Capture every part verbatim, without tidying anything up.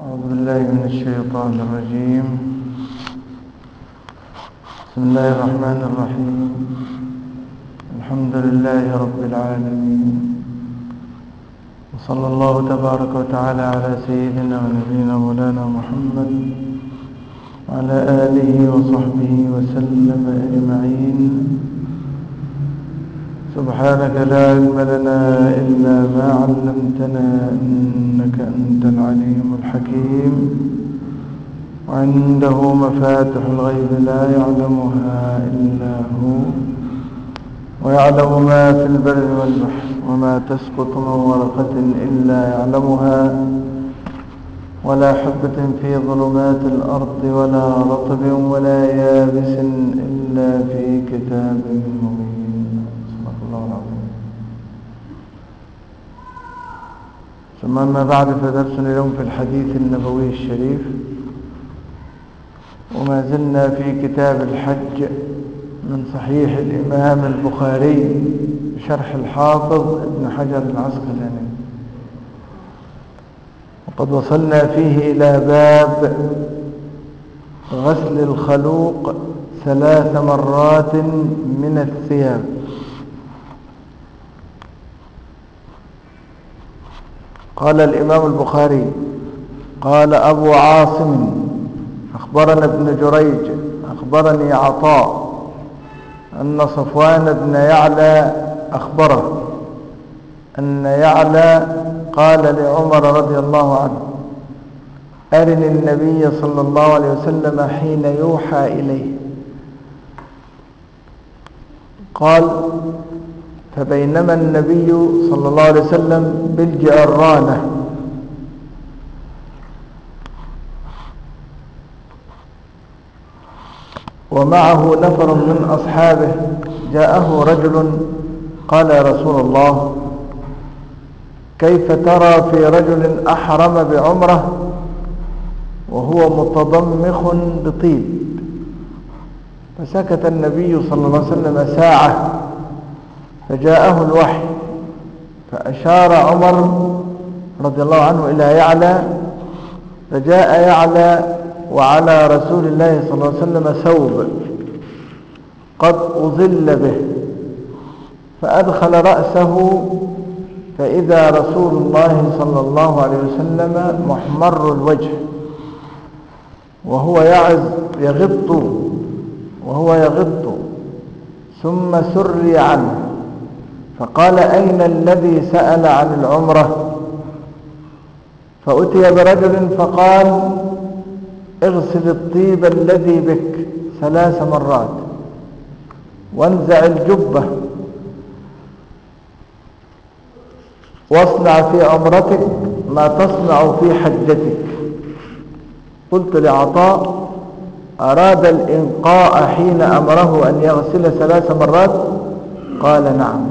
أعوذ بالله من الشيطان الرجيم. بسم الله الرحمن الرحيم. الحمد لله رب العالمين، وصلى الله تبارك وتعالى على سيدنا ونبينا مولانا محمد وعلى آله وصحبه وسلم أجمعين. سبحانك لا علم لنا إلا ما علمتنا إنك أنت العليم الحكيم. وعنده مفاتح الغيب لا يعلمها إلا هو، ويعلم ما في البر والبحر، وما تسقط من ورقة إلا يعلمها، ولا حبة في ظلمات الأرض ولا رطب ولا يابس إلا في كتاب مبين. صدق الله العظيم. ثم أما بعد، فدرسنا اليوم في الحديث النبوي الشريف، وما زلنا في كتاب الحج من صحيح الإمام البخاري بشرح الحافظ ابن حجر العسقلاني، وقد وصلنا فيه إلى باب غسل الخلوق ثلاث مرات من الثياب. قال الإمام البخاري: قال أبو عاصم أخبرنا ابن جريج أخبرني عطاء أن صفوان بن يعلى أخبره أن يعلى قال لعمر رضي الله عنه: أرني النبي صلى الله عليه وسلم حين يوحى إليه. قال: فبينما النبي صلى الله عليه وسلم بالجعرانة ومعه نفر من أصحابه، جاءه رجل قال: يا رسول الله، كيف ترى في رجل أحرم بعمرة وهو متضمخ بطيب؟ فسكت النبي صلى الله عليه وسلم ساعة، فجاءه الوحي، فأشار عمر رضي الله عنه إلى يعلى، فجاء يعلى وعلى رسول الله صلى الله عليه وسلم ثوب قد أظل به، فأدخل رأسه فإذا رسول الله صلى الله عليه وسلم محمر الوجه وهو يعز يغط وهو يغط ثم سري عنه، فقال: أين الذي سأل عن العمرة؟ فأتي برجل فقال: اغسل الطيب الذي بك ثلاث مرات، وانزع الجبة، واصنع في عمرتك ما تصنع في حجتك. قلت لعطاء: أراد الإنقاء حين أمره أن يغسل ثلاث مرات؟ قال: نعم.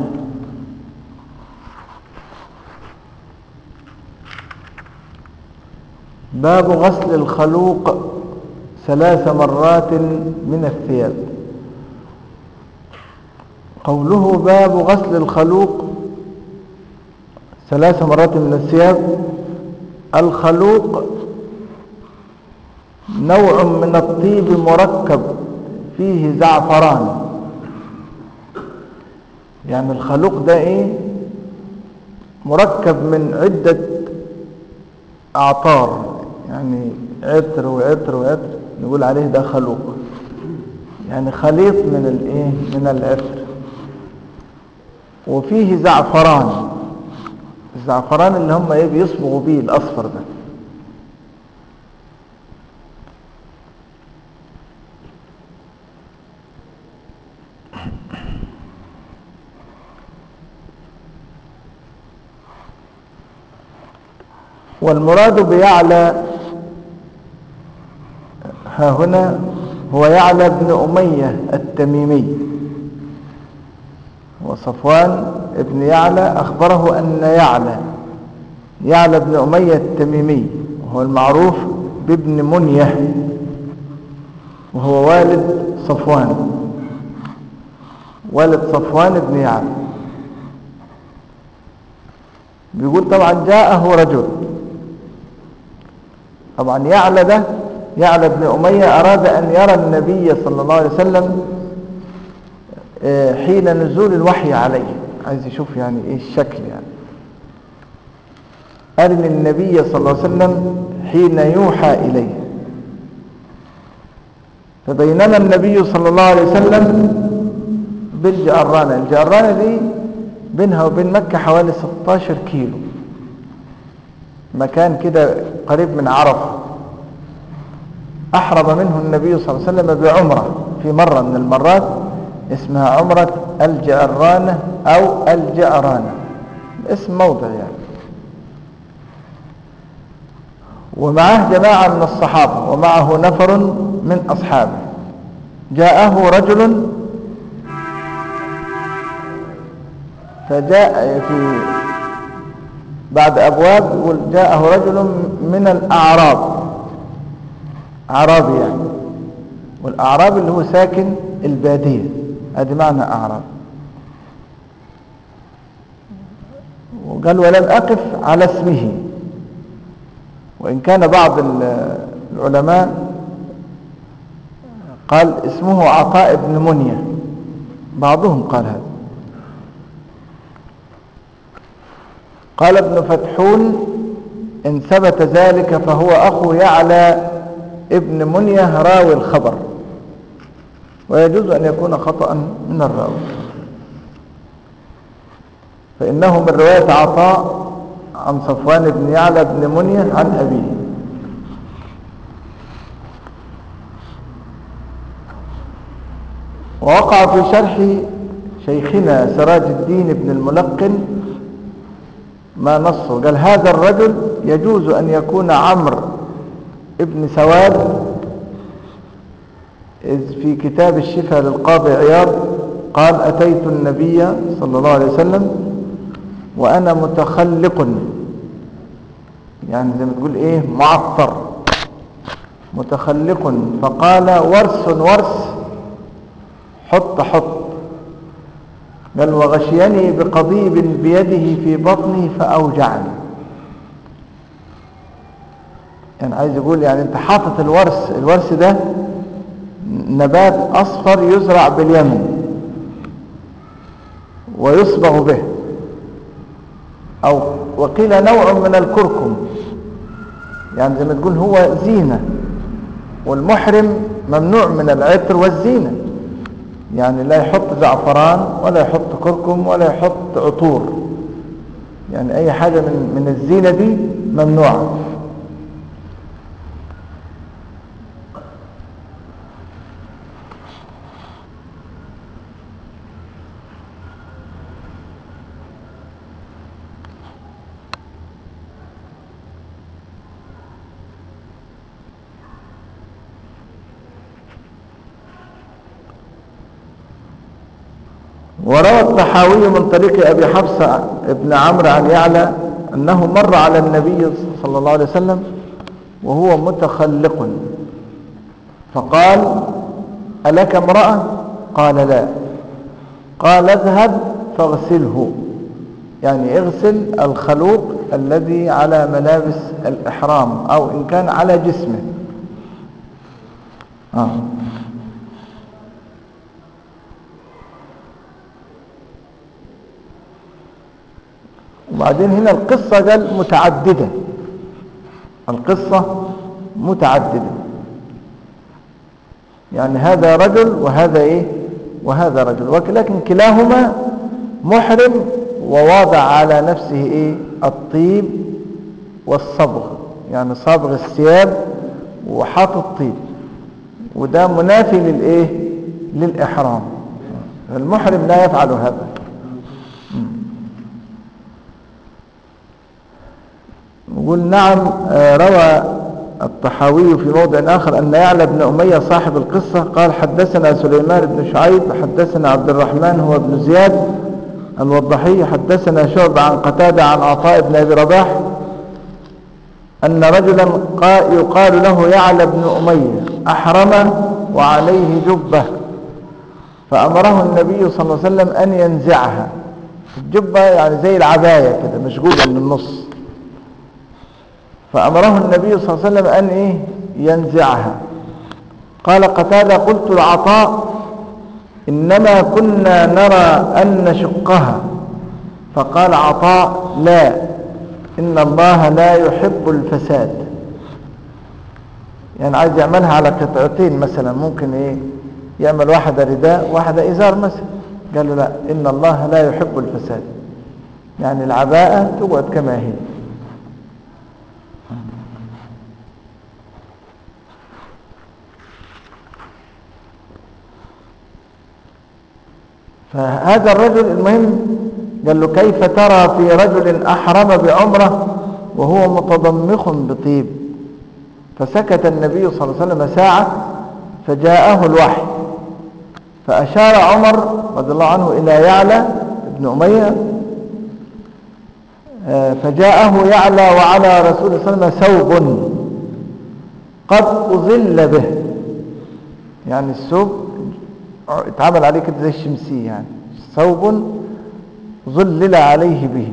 باب غسل الخلوق ثلاث مرات من الثياب. قوله باب غسل الخلوق ثلاث مرات من الثياب، الخلوق نوع من الطيب مركب فيه زعفران. يعني الخلوق ده ايه؟ مركب من عدة اعطار، يعني عطر وعطر وعطر، نقول عليه ده خلوق، يعني خليط من الايه؟ من العطر، وفيه زعفران. الزعفران اللي هم ايه؟ بيصبغوا بيه الاصفر ده. والمراد بيعلى ها هنا هو يعلى بن أمية التميمي، وصفوان ابن يعلى أخبره أن يعلى يعلى بن أمية التميمي، وهو المعروف بابن منية، وهو والد صفوان، والد صفوان ابن يعلى. بيقول طبعا جاءه رجل طبعا يعلى ده يعلى بن أمية أراد أن يرى النبي صلى الله عليه وسلم حين نزول الوحي عليه، عايز يشوف يعني ايه الشكل يعني. قال ان النبي صلى الله عليه وسلم حين يوحى اليه، فبينما النبي صلى الله عليه وسلم بالجعرانة، الجعرانة دي بينها وبين مكة حوالي ستاشر كيلو، مكان كده قريب من عرفة. أحرم منه النبي صلى الله عليه وسلم بعمرة في مرة من المرات اسمها عمرة الجعرانة أو الجعرانة، اسم موضع يعني. ومعه جماعة من الصحابة ومعه نفر من أصحابه. جاءه رجل فجاء في بعد أبواب، جاءه رجل من الأعراب، أعرابي يعني، والأعراب اللي هو ساكن البادية، هذا معنى أعراب. وقال ولم أقف على اسمه، وإن كان بعض العلماء قال اسمه عطاء بن منية، بعضهم قال هذا. قال ابن فتحون إن ثبت ذلك فهو أخو يعلى ابن منية راوي الخبر، ويجوز أن يكون خطأ من الراوي، فإنه من رواية عطاء عن صفوان بن يعلى بن منية عن أبيه. ووقع في شرح شيخنا سراج الدين بن الملقن ما نصه، قال هذا الرجل يجوز أن يكون عمرو ابن سواد، إذ في كتاب الشفاء للقاضي عياض قال أتيت النبي صلى الله عليه وسلم وأنا متخلق، يعني زي ما تقول إيه معطر، متخلق، فقال ورس ورس حط حط، قال وغشيني بقضيب بيده في بطني فأوجعني. يعني عايز يقول يعني انت حاطط الورس، الورس ده نبات أصفر يزرع باليمن ويصبغ به، أو وقيل نوع من الكركم، يعني زي ما تقول هو زينة، والمحرم ممنوع من العطر والزينة، يعني لا يحط زعفران ولا يحط كركم ولا يحط عطور، يعني أي حاجة من, من الزينة دي ممنوعة. وروى الطحاوي من طريق أبي حفصة ابن عمرو عن يعلى أنه مر على النبي صلى الله عليه وسلم وهو متخلق، فقال ألك امرأة؟ قال لا. قال اذهب فاغسله، يعني اغسل الخلوق الذي على ملابس الإحرام أو إن كان على جسمه. آه. وبعدين هنا القصة قال متعددة، القصة متعددة، يعني هذا رجل وهذا ايه وهذا رجل، ولكن كلاهما محرم وواضع على نفسه ايه الطيب والصبغ، يعني صابغ الثياب وحاطط طيب، وده منافي للايه للإحرام. المحرم لا يفعل هذا. نقول نعم. روى الطحاوي في موضع آخر أن يعلى بن أمية صاحب القصة قال حدثنا سليمان بن شعيب حدثنا عبد الرحمن هو ابن زياد الوضحي حدثنا شعب عن قتادة عن عطاء بن أبي رباح أن رجلا يقال له يعلى بن أمية أحرم وعليه جبة، فأمره النبي صلى الله عليه وسلم أن ينزعها. الجبة يعني زي العباية كده مشغولة من النص، فأمره النبي صلى الله عليه وسلم أن إيه ينزعها. قال قتادة قلت العطاء إنما كنا نرى أن نشقها، فقال عطاء لا، إن الله لا يحب الفساد. يعني عايز يعملها على قطعتين مثلا، ممكن إيه يعمل واحدة رداء واحدة إزار مثلا، قال له لا، إن الله لا يحب الفساد، يعني العباءة تقعد كما هي. فهذا الرجل المهم قال له كيف ترى في رجل أحرم بعمرة وهو متضمخ بطيب؟ فسكت النبي صلى الله عليه وسلم ساعة فجاءه الوحي، فأشار عمر رضي الله عنه إلى يعلى بن أمية، فجاءه يعلى وعلى رسول الله صلى الله عليه وسلم ثوب قد أظل به، يعني الثوب اتعمل عليه كده زي الشمسية، يعني ثوب ظلل عليه به.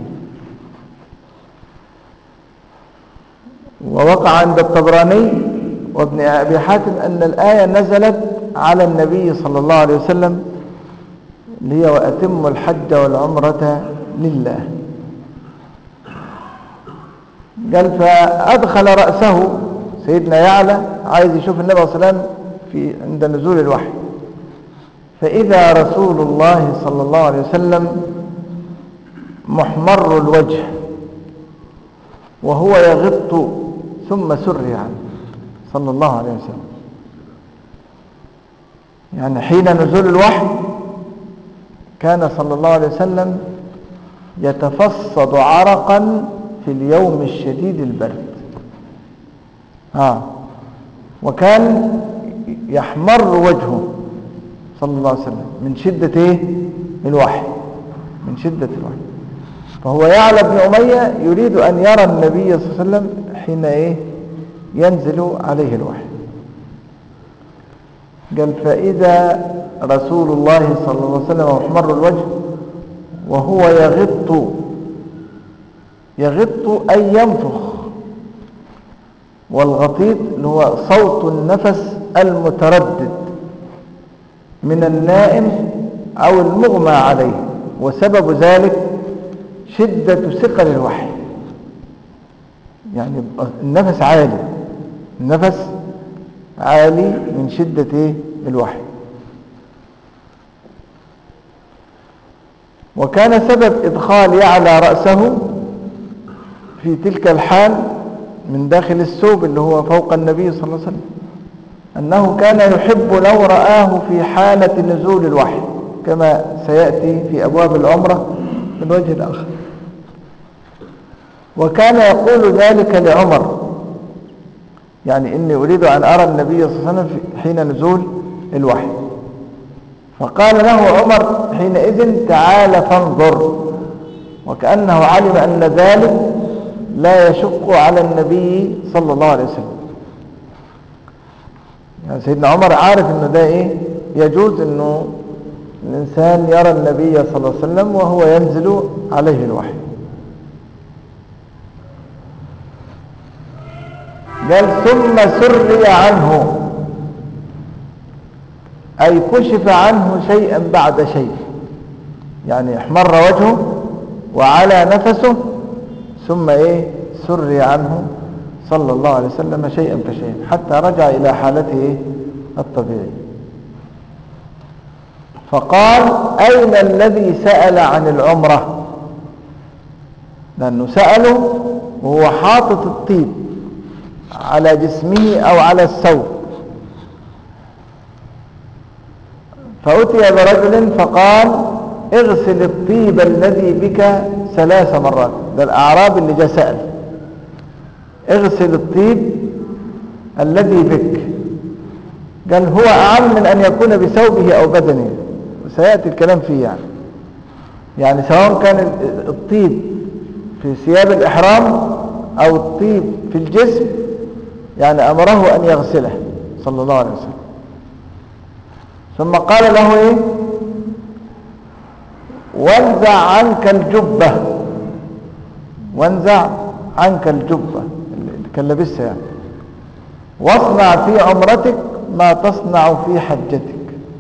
ووقع عند الطبراني وابن أبي حاتم أن الآية نزلت على النبي صلى الله عليه وسلم اللي هي وأتم الحج والعمرة لله. قال فأدخل رأسه سيدنا يعلى عايز يشوف النبي صلى الله عليه وسلم في عند نزول الوحي، فإذا رسول الله صلى الله عليه وسلم محمر الوجه وهو يغط ثم سري عنه صلى الله عليه وسلم. يعني حين نزول الوحي كان صلى الله عليه وسلم يتفصد عرقا في اليوم الشديد البرد، ها وكان يحمر وجهه صلى الله عليه وسلم من شدة ايه الوحي، من شدة الوحي. فهو يعلى بن أمية يريد أن يرى النبي صلى الله عليه وسلم حين ايه ينزل عليه الوحي. قال فإذا رسول الله صلى الله عليه وسلم محمر الوجه وهو يغط، يغط أي ينفخ، والغطيط اللي هو صوت النفس المتردد من النائم أو المغمى عليه، وسبب ذلك شدة ثقل الوحي، يعني النفس عالي، النفس عالي من شدة إيه؟ الوحي. وكان سبب إدخال يعلى رأسه في تلك الحال من داخل الثوب اللي هو فوق النبي صلى الله عليه وسلم أنه كان يحب لو رآه في حالة نزول الوحي، كما سيأتي في أبواب العمرة من وجه الآخر. وكان يقول ذلك لعمر، يعني إني أريد أن أرى النبي صلى الله عليه وسلم حين نزول الوحي. فقال له عمر حينئذ تعال فانظر، وكأنه علم أن ذلك لا يشق على النبي صلى الله عليه وسلم. يعني سيدنا عمر عارف أنه ده إيه يجوز أنه الإنسان يرى النبي صلى الله عليه وسلم وهو ينزل عليه الوحي. قال ثم سري عنه، أي كشف عنه شيئا بعد شيء، يعني احمر وجهه وعلى نفسه، ثم ايه سري عنه صلى الله عليه وسلم شيئا فشيئا حتى رجع إلى حالته إيه؟ الطبيعي. فقال أين الذي سأل عن العمرة؟ لأنه سأله وهو حاطط الطيب على جسمه أو على الثوب. فأتي برجل فقال اغسل الطيب الذي بك ثلاث مرات. ده الأعراب اللي جاء سأل، اغسل الطيب الذي بك. قال هو أعم من أن يكون بثوبه أو بدنه، وسيأتي الكلام فيه. يعني يعني سواء كان الطيب في ثياب الإحرام أو الطيب في الجسم، يعني أمره أن يغسله صلى الله عليه وسلم. ثم قال له إيه؟ وانزع عنك الجبة، وانزع عنك الجبة، كان لابسها يعني. واصنع في عمرتك ما تصنع في حجتك.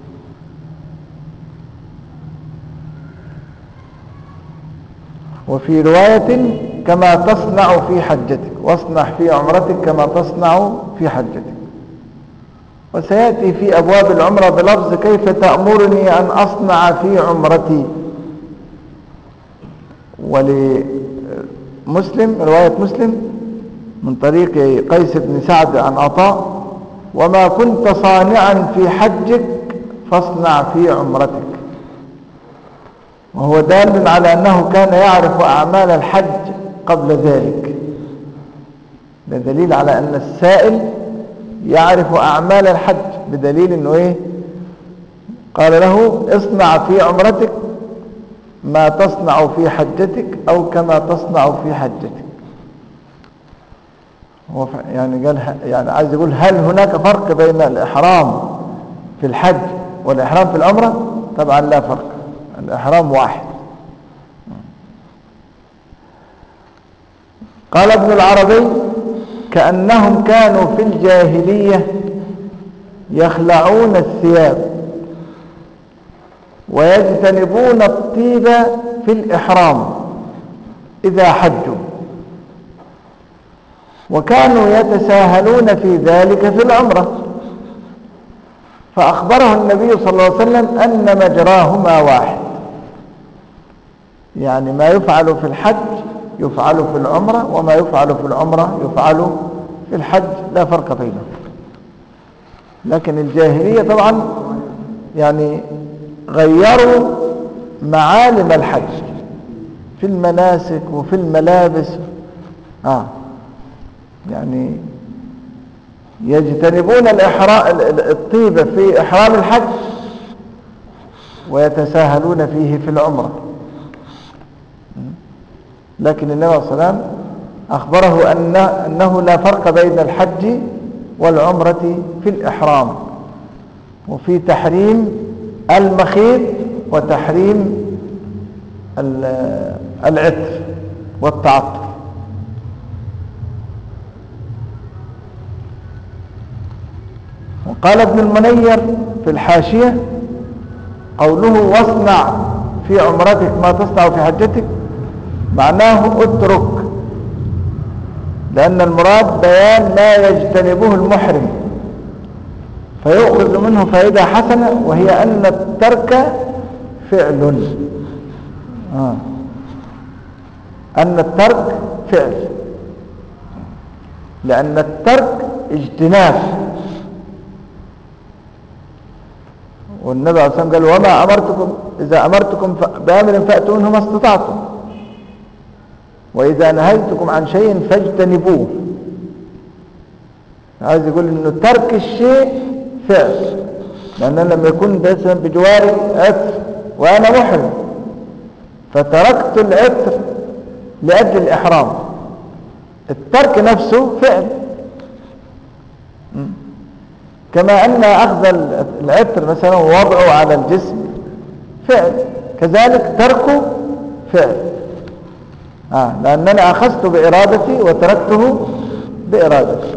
وفي رواية كما تصنع في حجتك، واصنع في عمرتك كما تصنع في حجتك. وسيأتي في أبواب العمرة بلفظ كيف تأمرني أن أصنع في عمرتي. ولمسلم رواية مسلم من طريق قيس بن سعد عن عطاء: وما كنت صانعا في حجك فاصنع في عمرتك. وهو دال على أنه كان يعرف أعمال الحج قبل ذلك. ده دليل على أن السائل يعرف أعمال الحج، بدليل أنه إيه؟ قال له اصنع في عمرتك ما تصنع في حجتك أو كما تصنع في حجتك. هو يعني قال يعني عايز يقول هل هناك فرق بين الإحرام في الحج والإحرام في العمرة؟ طبعا لا فرق، الإحرام واحد. قال ابن العربي: كأنهم كانوا في الجاهلية يخلعون الثياب ويجتنبون الطيب في الإحرام إذا حجوا، وكانوا يتساهلون في ذلك في العمرة. فأخبره النبي صلى الله عليه وسلم أن مجراهما واحد، يعني ما يفعل في الحج يفعل في العمرة، وما يفعل في العمرة يفعل في الحج، لا فرق بينهم. لكن الجاهلية طبعا يعني غيروا معالم الحج في المناسك وفي الملابس. آه يعني يجتنبون الإحرام الطيبة في إحرام الحج ويتساهلون فيه في العمرة. لكن النبي صلى الله عليه وسلم أخبره أن أنه لا فرق بين الحج والعمرة في الإحرام، وفي تحريم المخيط وتحريم العطر والتعطر. وقال ابن المنير في الحاشية: قوله واصنع في عمرتك ما تصنع في حجتك معناه اترك، لأن المراد بيان ما يجتنبه المحرم، فيؤخذ منه فائدة حسنة، وهي أن الترك فعل. آه. أن الترك فعل، لأن الترك اجتناب. والنبي عليه الصلاة والسلام قال: وما أمرتكم إذا أمرتكم بأمر فأتوا منه ما استطعتم، وإذا نهيتكم عن شيء فاجتنبوه. عايز يقول إنه ترك الشيء فعل، لأن لما يكون مثلا بجواري عطر وأنا محرم فتركت العطر لأجل الإحرام، الترك نفسه فعل. كما أن أخذ العطر مثلا ووضعه على الجسم فعل، كذلك تركه فعل. آه لأنني أخذت بإرادتي وتركته بإرادتي.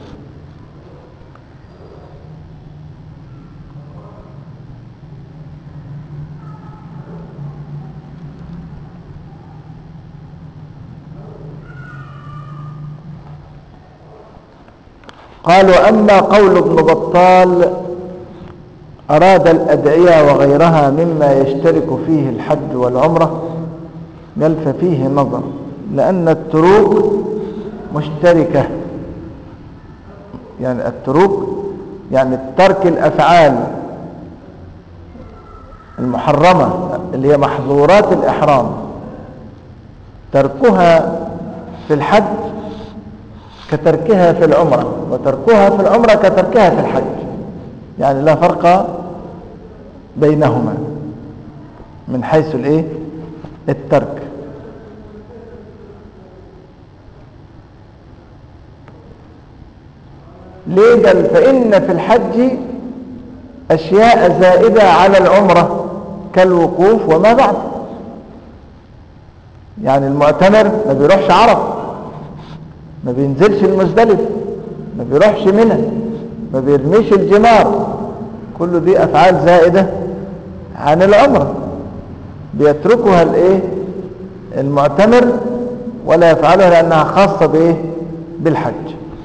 قالوا: أما قول ابن بطال أراد الأدعية وغيرها مما يشترك فيه الحج والعمرة، قال ففيه نظر، لأن التروك مشتركة، يعني التروك يعني ترك الأفعال المحرمة اللي هي محظورات الإحرام، تركها في الحج كتركها في العمرة، وتركها في العمرة كتركها في الحج، يعني لا فرق بينهما من حيث الايه الترك. ليه؟ قال فإن في الحج أشياء زائدة على العمرة كالوقوف وما بعد. يعني المعتمر ما بيروحش عرفة، ما بينزلش المزدلفة، ما بيروحش منى، ما بيرميش الجمار، كل دي افعال زائدة عن العمرة بيتركها الايه المعتمر ولا يفعلها لانها خاصة بايه بالحج.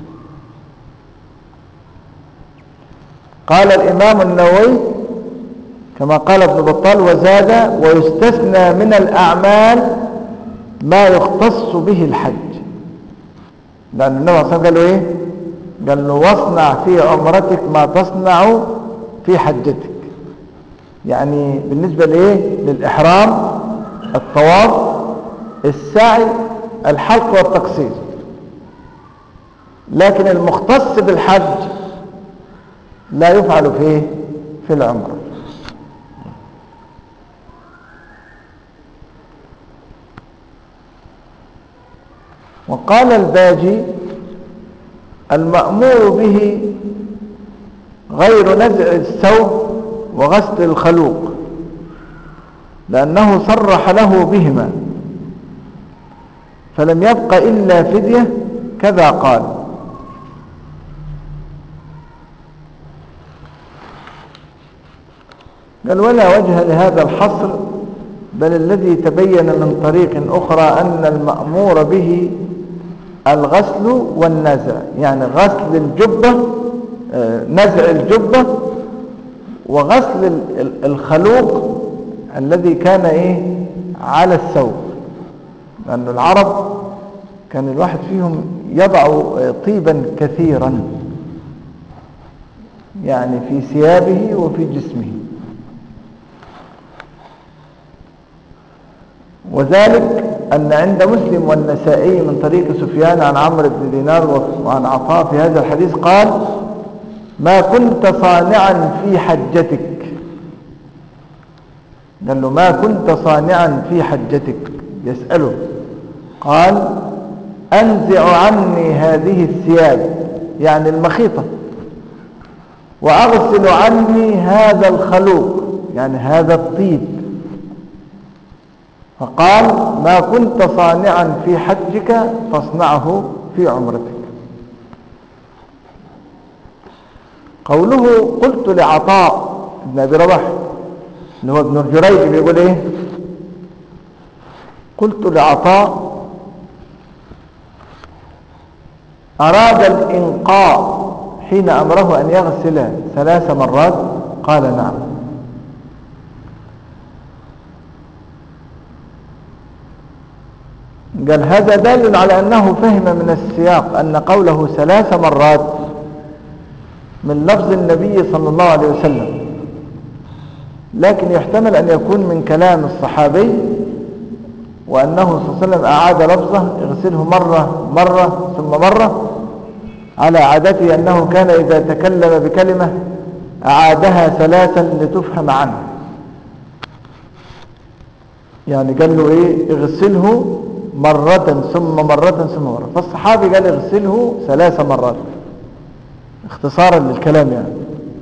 قال الامام النووي كما قال ابن بطال وزاد: ويستثنى من الاعمال ما يختص به الحج، لان النبي صلى الله عليه وسلم قال له ايه؟ قال له: واصنع في عمرتك ما تصنع في حجتك. يعني بالنسبة لايه؟ للاحرام، الطواف، السعي، الحلق والتقصير. لكن المختص بالحج لا يفعل فيه في العمرة. وقال الباجي: المأمور به غير نزع الثوب وغسل الخلوق، لأنه صرح له بهما فلم يبق إلا فدية، كذا قال. قال: ولا وجه لهذا الحصر، بل الذي تبين من طريق أخرى أن المأمور به الغسل والنزع، يعني غسل الجبة، نزع الجبة، وغسل الخلوق الذي كان ايه على الثوب. لأن العرب كان الواحد فيهم يضع طيبا كثيرا، يعني في ثيابه وفي جسمه. وذلك أن عند مسلم والنسائي من طريق سفيان عن عمرو بن دينار وعن عطاء في هذا الحديث قال: ما كنت صانعا في حجتك. قال له: ما كنت صانعا في حجتك، يسأله. قال: أنزع عني هذه الثياب، يعني المخيطة، وأغسل عني هذا الخلوق، يعني هذا الطيب. فقال: ما كنت صانعا في حجك فاصنعه في عمرتك. قوله: قلت لعطاء بن أبي رباح اللي هو ابن جريج بيقول ايه؟ قلت لعطاء: أراد الإنقاء حين أمره أن يغسل ثلاث مرات؟ قال: نعم. قال: هذا دال على أنه فهم من السياق أن قوله ثلاث مرات من لفظ النبي صلى الله عليه وسلم، لكن يحتمل أن يكون من كلام الصحابي، وأنه صلى الله عليه وسلم أعاد لفظه: اغسله مرة مرة ثم مرة، على عادته أنه كان إذا تكلم بكلمة أعادها ثلاثا لتفهم عنه. يعني قال له إيه؟ اغسله مرة ثم مرة ثم مرة. فالصحابي قال: اغسله ثلاث مرات، اختصارا للكلام يعني.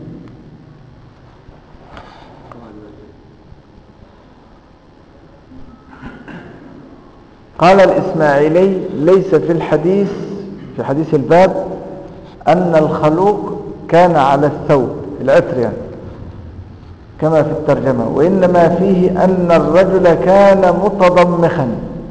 قال الإسماعيلي: ليس في الحديث، في حديث الباب، أن الخلوق كان على الثوب، العطر يعني، كما في الترجمة، وإنما فيه أن الرجل كان متضمخا،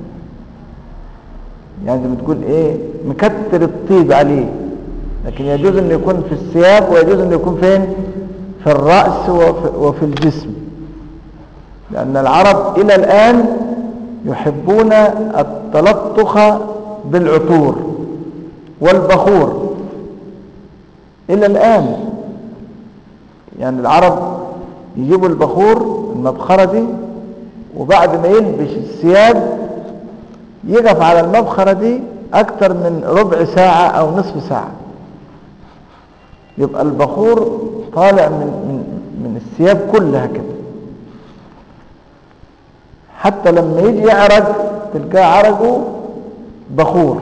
يعني زي ما تقول إيه، مكتر الطيب عليه. لكن يجوز أن يكون في الثياب، ويجوز أن يكون فين؟ في الرأس وفي الجسم، لأن العرب إلى الآن يحبون التلطخ بالعطور والبخور إلى الآن. يعني العرب يجيبوا البخور، المبخرة دي، وبعد ما يلبس الثياب يقف على المبخرة دي أكثر من ربع ساعة أو نصف ساعة، يبقى البخور طالع من, من, من الثياب كلها كده، حتى لما يجي يعرق تلقاه عرقه بخور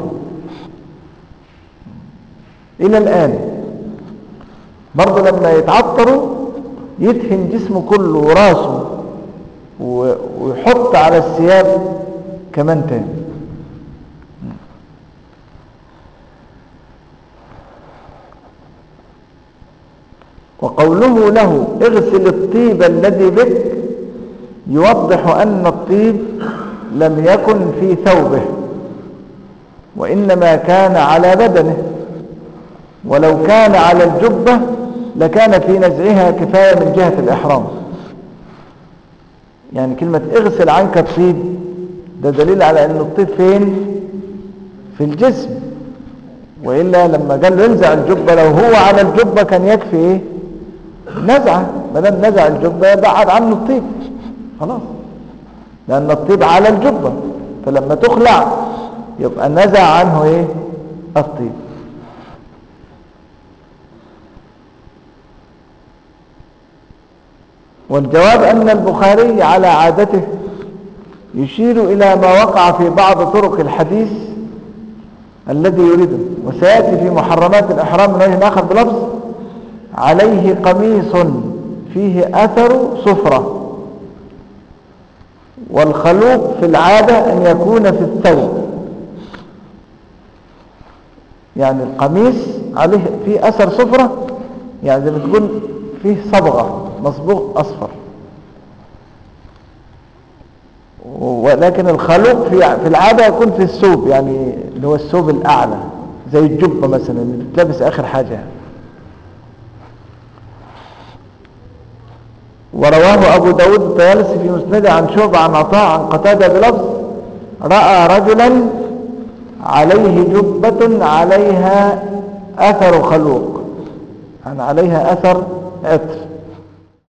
إلى الآن. برضه لما يتعطروا يدهن جسمه كله وراسه ويحط على الثياب كمان تاني. وقوله له اغسل الطيب الذي بك يوضح أن الطيب لم يكن في ثوبه وإنما كان على بدنه، ولو كان على الجبة لكان في نزعها كفاية من جهة الإحرام. يعني كلمة اغسل عنك الطيب ده دليل على أن الطيب فين؟ في الجسم، وإلا لما قال له انزع الجبة لو هو على الجبة كان يكفي ايه؟ نزعه. ما دام نزع الجبة يبعد عنه الطيب خلاص، لأن الطيب على الجبة، فلما تخلع يبقى نزع عنه ايه؟ الطيب. والجواب أن البخاري على عادته يشير إلى ما وقع في بعض طرق الحديث الذي يريده، وسيأتي في محرمات الإحرام من وجه آخر بلفظ عليه قميص فيه أثر صفرة. والخلوق في العادة أن يكون في الثوب، يعني القميص عليه فيه أثر صفرة، يعني زي ما تقول فيه صبغة مصبوغ أصفر، ولكن الخلوق في في العادة يكون في الثوب، يعني اللي هو الثوب الأعلى زي الجبة مثلا اللي بتلبس آخر حاجة. ورواه أبو داود الطيالسي في مسنده عن شعبة عن عطاء عن قتادة بلفظ رأى رجلا عليه جبة عليها أثر خلوق، يعني عليها أثر عطر.